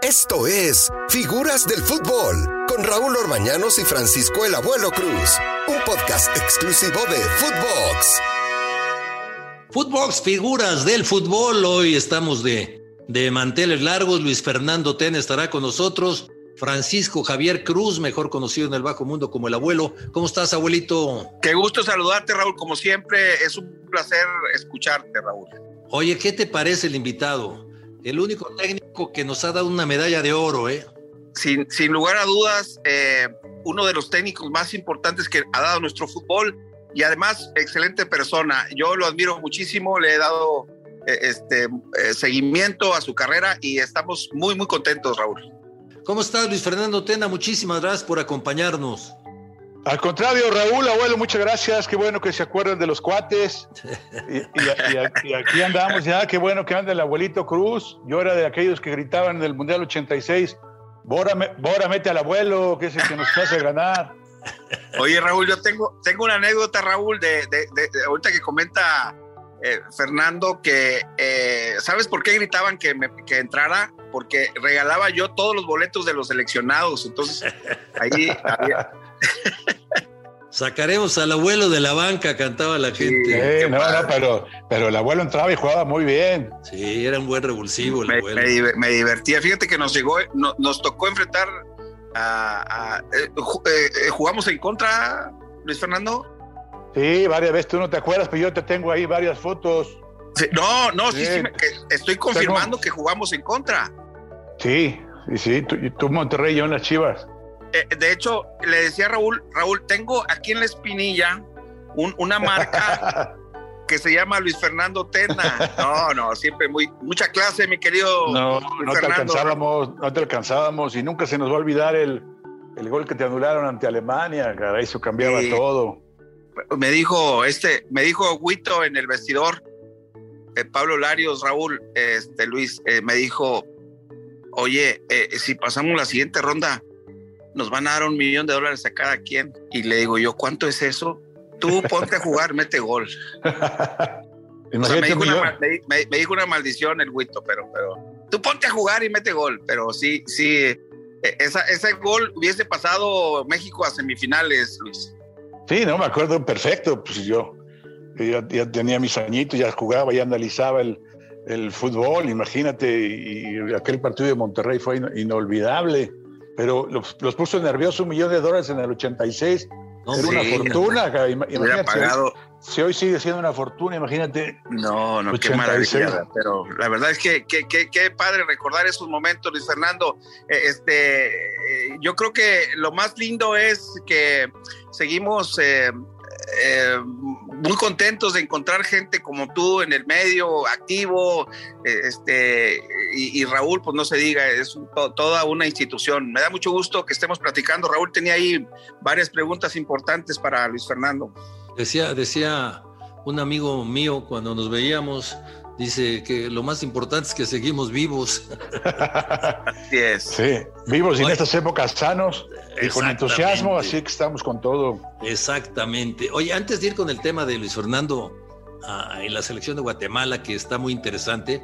Esto es Figuras del Fútbol, con Raúl Orbañanos y Francisco el Abuelo Cruz. Un podcast exclusivo de Footbox. Footbox, Figuras del Fútbol. Hoy estamos de manteles largos. Luis Fernando Tena estará con nosotros. Francisco Javier Cruz, mejor conocido en el bajo mundo como el Abuelo. ¿Cómo estás, abuelito? Qué gusto saludarte, Raúl. Como siempre, es un placer escucharte, Raúl. Oye, ¿qué te parece el invitado? El único técnico que nos ha dado una medalla de oro, ¿eh? Sin lugar a dudas, uno de los técnicos más importantes que ha dado nuestro fútbol y además excelente persona. Yo lo admiro muchísimo, le he dado seguimiento a su carrera y estamos muy, muy contentos, Raúl. ¿Cómo estás, Luis Fernando Tena? Muchísimas gracias por acompañarnos. Al contrario, Raúl, abuelo, muchas gracias. Qué bueno que se acuerdan de los cuates. Y aquí andamos ya. Qué bueno que anda el abuelito Cruz. Yo era de aquellos que gritaban en el Mundial 86, Bora, mete al abuelo, que es el que nos hace ganar. Oye, Raúl, yo tengo una anécdota, Raúl, de ahorita que comenta Fernando, que ¿sabes por qué gritaban que entrara? Porque regalaba yo todos los boletos de los seleccionados. Entonces, ahí había... Sacaremos al abuelo de la banca, cantaba la gente. Pero el abuelo entraba y jugaba muy bien. Sí, era un buen revulsivo el abuelo. Me divertía. Fíjate que nos tocó enfrentar ¿jugamos en contra, Luis Fernando? Sí, varias veces. Tú no te acuerdas, pero yo te tengo ahí varias fotos. Sí, sí, estoy confirmando que jugamos en contra. Sí, tú Monterrey, yo en las Chivas. De hecho, le decía a Raúl, tengo aquí en la espinilla una marca que se llama Luis Fernando Tena. No, siempre mucha clase, mi querido Luis Fernando. No te alcanzábamos y nunca se nos va a olvidar el gol que te anularon ante Alemania. Caray, eso cambiaba todo. Me dijo Huito en el vestidor, Pablo Larios, Raúl, Luis, me dijo, oye, si pasamos la siguiente ronda, nos van a dar $1 millón a cada quien. Y le digo yo, ¿cuánto es eso? Tú ponte a jugar, mete gol. O sea, me dijo una maldición el Huito, pero tú ponte a jugar y mete gol. Pero sí, ese gol hubiese pasado México a semifinales, Luis. Sí, no, me acuerdo perfecto. Pues yo ya tenía mis añitos, ya jugaba, ya analizaba el fútbol, imagínate, y aquel partido de Monterrey fue inolvidable. Pero los puso nerviosos $1 millón en el 86. Era una fortuna. Imagínate, si hoy sigue siendo una fortuna, imagínate. No, 86. Qué maravilla. Pero la verdad es que qué padre recordar esos momentos, Luis Fernando. Yo creo que lo más lindo es que seguimos muy contentos de encontrar gente como tú en el medio, activo, y Raúl, pues no se diga, es toda una institución. Me da mucho gusto que estemos platicando. Raúl tenía ahí varias preguntas importantes para Luis Fernando. Decía un amigo mío cuando nos veíamos, dice que lo más importante es que seguimos vivos. Así es. Sí, vivos y en estas épocas sanos y con entusiasmo, así que estamos con todo. Exactamente. Oye, antes de ir con el tema de Luis Fernando en la selección de Guatemala, que está muy interesante,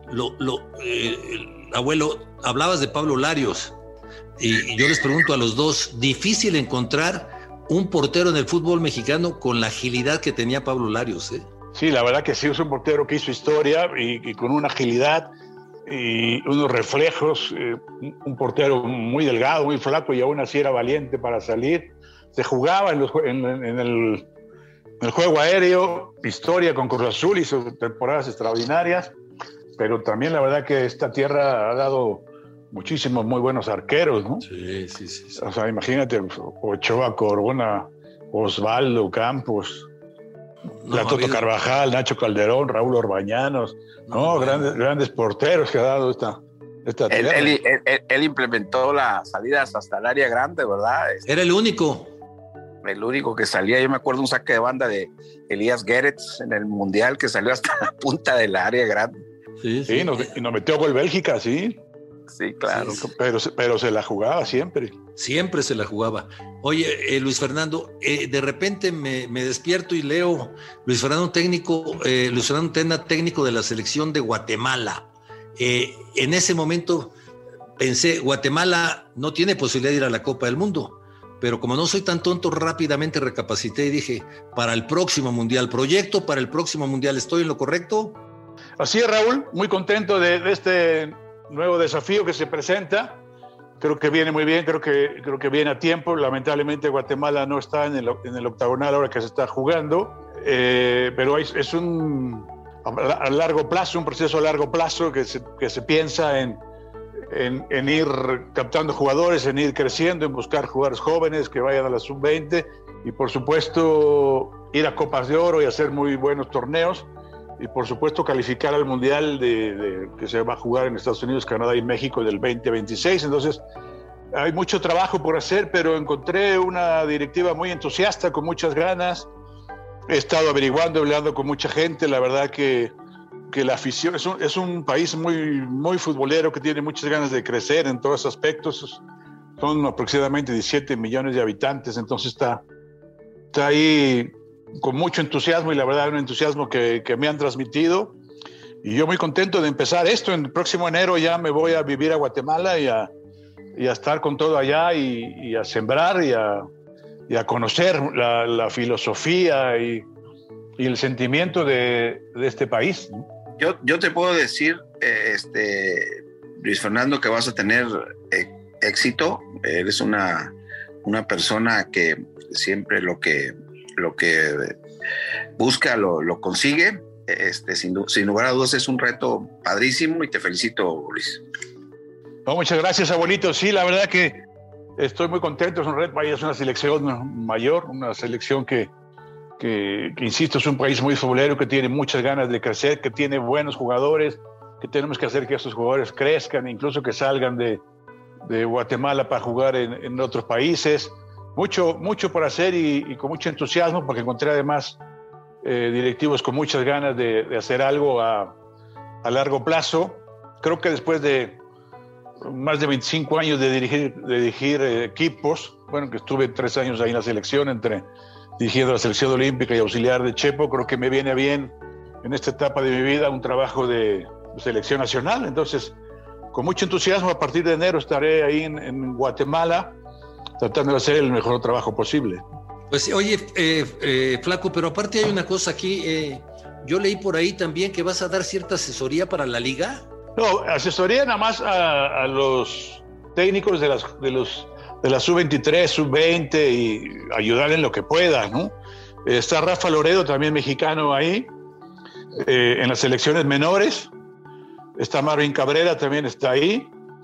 abuelo, hablabas de Pablo Larios y yo les pregunto a los dos, difícil encontrar un portero en el fútbol mexicano con la agilidad que tenía Pablo Larios, ¿eh? Sí, la verdad que sí, es un portero que hizo historia y con una agilidad y unos reflejos, un portero muy delgado, muy flaco y aún así era valiente para salir. Se jugaba en el juego aéreo, historia con Cruz Azul, hizo temporadas extraordinarias, pero también la verdad que esta tierra ha dado muchísimos muy buenos arqueros, ¿no? Sí. O sea, imagínate, Ochoa, Corona, Osvaldo Campos, Toto Carvajal, Nacho Calderón, Raúl Orbañanos, grandes porteros que ha dado esta tierra. Él implementó las salidas hasta el área grande, ¿verdad? Era el único que salía. Yo me acuerdo un saque de banda de Elías Gueretz en el Mundial que salió hasta la punta del área grande. Sí, y nos metió gol Bélgica, sí. Sí, claro. Sí. Pero se la jugaba siempre. Siempre se la jugaba. Oye, Luis Fernando, de repente me despierto y leo Luis Fernando Tena, técnico de la selección de Guatemala. En ese momento pensé, Guatemala no tiene posibilidad de ir a la Copa del Mundo, pero como no soy tan tonto, rápidamente recapacité y dije, para el próximo Mundial, proyecto para el próximo Mundial, ¿estoy en lo correcto? Así es, Raúl, muy contento de este nuevo desafío que se presenta. Creo que viene muy bien, creo que viene a tiempo. Lamentablemente Guatemala no está en el octagonal ahora que se está jugando, pero es a largo plazo, un proceso a largo plazo que se piensa en ir captando jugadores, en ir creciendo, en buscar jugadores jóvenes que vayan a la sub-20 y por supuesto ir a Copas de Oro y hacer muy buenos torneos y por supuesto calificar al Mundial que se va a jugar en Estados Unidos, Canadá y México del 2026. Entonces hay mucho trabajo por hacer, pero encontré una directiva muy entusiasta, con muchas ganas. He estado averiguando, hablando con mucha gente. La verdad que la afición es un país muy, muy futbolero, que tiene muchas ganas de crecer en todos aspectos. Son aproximadamente 17 millones de habitantes, entonces está ahí con mucho entusiasmo, y la verdad un entusiasmo que me han transmitido, y yo muy contento de empezar esto. En el próximo enero ya me voy a vivir a Guatemala y a estar con todo allá y a sembrar y a conocer la filosofía y el sentimiento de este país. Yo te puedo decir, Luis Fernando, que vas a tener éxito. Eres una persona que siempre lo que busca lo consigue. Sin lugar a dudas es un reto padrísimo y te felicito, Luis. No, muchas gracias, abuelito. Sí, la verdad que estoy muy contento. Es un reto, es una selección mayor, una selección que insisto, es un país muy futbolero, que tiene muchas ganas de crecer, que tiene buenos jugadores, que tenemos que hacer que esos jugadores crezcan, incluso que salgan de Guatemala para jugar en otros países. Mucho por hacer y con mucho entusiasmo, porque encontré además directivos con muchas ganas de hacer algo a largo plazo. Creo que después de más de 25 años de dirigir equipos, bueno, que estuve 3 años ahí en la selección, dirigiendo la selección olímpica y auxiliar de Chepo, creo que me viene bien en esta etapa de mi vida un trabajo de selección nacional. Entonces, con mucho entusiasmo, a partir de enero estaré ahí en Guatemala, tratando de hacer el mejor trabajo posible. Pues oye, Flaco, pero aparte hay una cosa aquí, yo leí por ahí también que vas a dar cierta asesoría para la liga. No, asesoría nada más a los técnicos de la sub-23, sub-20, y ayudar en lo que pueda, ¿no? Está Rafa Loredo, también mexicano, ahí, en las selecciones menores. Está Marvin Cabrera, también está ahí.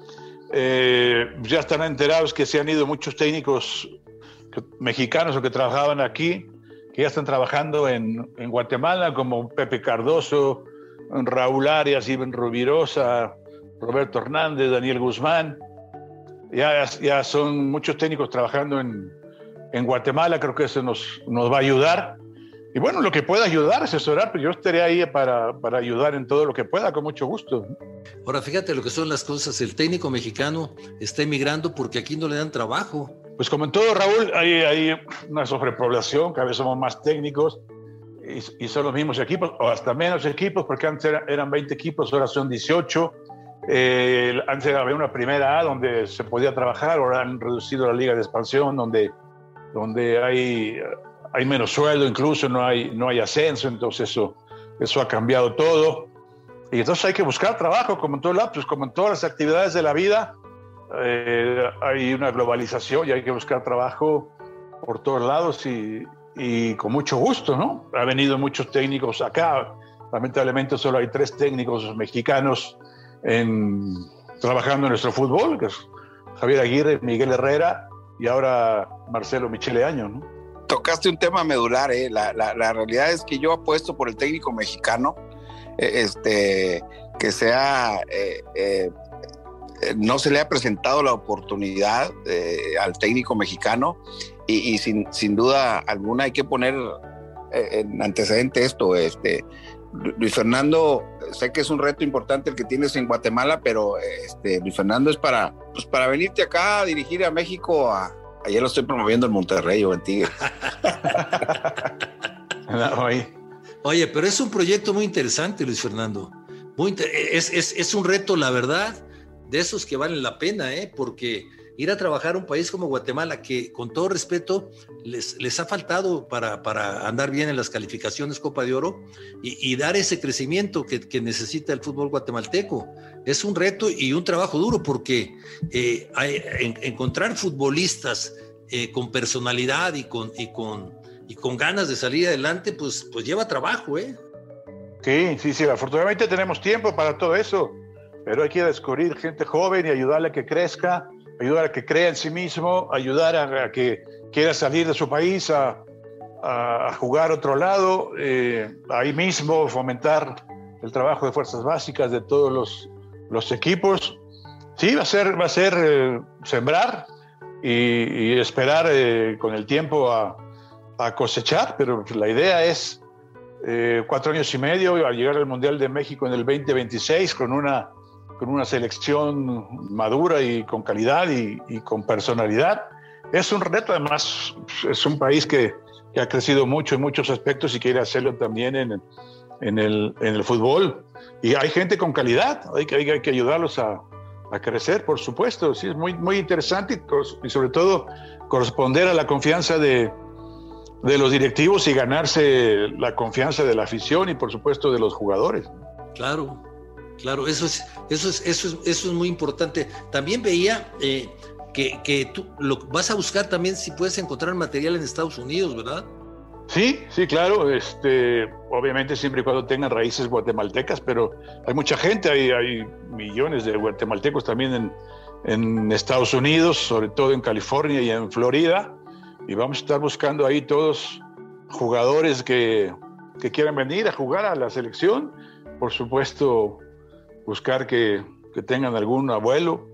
Ya están enterados que se han ido muchos técnicos mexicanos o que trabajaban aquí, que ya están trabajando en Guatemala, como Pepe Cardoso, Raúl Arias, Iván Rubirosa, Roberto Hernández, Daniel Guzmán. Ya son muchos técnicos trabajando en Guatemala. Creo que eso nos va a ayudar. Y bueno, lo que pueda ayudar, asesorar, pues yo estaré ahí para ayudar en todo lo que pueda, con mucho gusto. Ahora, fíjate lo que son las cosas. El técnico mexicano está emigrando porque aquí no le dan trabajo. Pues como en todo, Raúl, hay una sobrepoblación, cada vez somos más técnicos y son los mismos equipos, o hasta menos equipos, porque antes eran 20 equipos, ahora son 18. Antes había una primera A donde se podía trabajar, ahora han reducido la liga de expansión, donde hay menos sueldo, incluso no hay ascenso. Entonces eso ha cambiado todo, y entonces hay que buscar trabajo, como en todo lado, pues como en todas las actividades de la vida. Hay una globalización y hay que buscar trabajo por todos lados, y con mucho gusto, ¿no? Ha venido muchos técnicos acá. Lamentablemente solo hay 3 técnicos mexicanos trabajando en nuestro fútbol, que es Javier Aguirre, Miguel Herrera y ahora Marcelo Michele Año, ¿no? Tocaste un tema medular, ¿eh? La realidad es que yo apuesto por el técnico mexicano, que sea... no se le ha presentado la oportunidad al técnico mexicano, y sin duda alguna hay que poner en antecedente esto. Luis Fernando, sé que es un reto importante el que tienes en Guatemala, pero Luis Fernando es para venirte acá a dirigir a México. Ayer lo estoy promoviendo en Monterrey o en Tigres. Oye, pero es un proyecto muy interesante, Luis Fernando. Es un reto, la verdad. de esos que valen la pena, porque ir a trabajar a un país como Guatemala, que con todo respeto les ha faltado para andar bien en las calificaciones Copa de Oro y dar ese crecimiento que necesita el fútbol guatemalteco. Es un reto y un trabajo duro, porque encontrar futbolistas con personalidad y con ganas de salir adelante, pues lleva trabajo, Sí, afortunadamente tenemos tiempo para todo eso, pero hay que descubrir gente joven y ayudarle a que crezca, ayudar a que crea en sí mismo, ayudar a que quiera salir de su país a jugar a otro lado, ahí mismo fomentar el trabajo de fuerzas básicas de todos los equipos. Sí, va a ser sembrar y esperar con el tiempo a cosechar, pero la idea es 4 años y medio a llegar al Mundial de México en el 2026 con una selección madura y con calidad y con personalidad. Es un reto, además es un país que ha crecido mucho en muchos aspectos y quiere hacerlo también en el fútbol. Y hay gente con calidad, hay que ayudarlos a crecer, por supuesto. Sí, es muy, muy interesante y sobre todo corresponder a la confianza de los directivos y ganarse la confianza de la afición y por supuesto de los jugadores. Claro, eso es muy importante. También veía que tú vas a buscar también si puedes encontrar material en Estados Unidos, ¿verdad? Sí, claro. Obviamente siempre y cuando tengan raíces guatemaltecas, pero hay mucha gente, hay millones de guatemaltecos también en Estados Unidos, sobre todo en California y en Florida, y vamos a estar buscando ahí todos jugadores que quieran venir a jugar a la selección. Por supuesto, buscar que tengan algún abuelo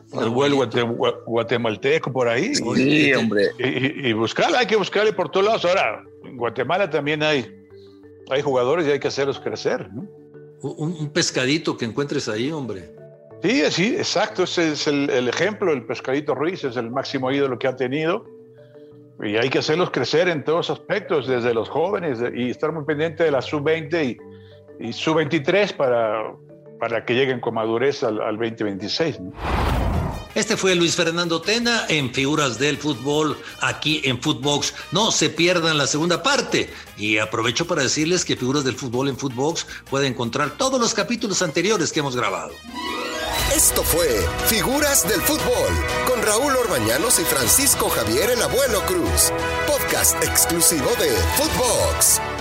guatemalteco por ahí. Sí, hombre. Y buscarla, hay que buscarle por todos lados. Ahora, en Guatemala también hay jugadores y hay que hacerlos crecer, ¿no? Un pescadito que encuentres ahí, hombre. Sí, exacto. Ese es el ejemplo. El Pescadito Ruiz es el máximo ídolo que ha tenido. Y hay que hacerlos crecer en todos aspectos, desde los jóvenes, y estar muy pendiente de la sub-20 y sub-23 para que lleguen con madurez al 2026, ¿no? Este fue Luis Fernando Tena en Figuras del Fútbol, aquí en Footbox. No se pierdan la segunda parte. Y aprovecho para decirles que Figuras del Fútbol en Footbox puede encontrar todos los capítulos anteriores que hemos grabado. Esto fue Figuras del Fútbol con Raúl Orbañanos y Francisco Javier el Abuelo Cruz. Podcast exclusivo de Footbox.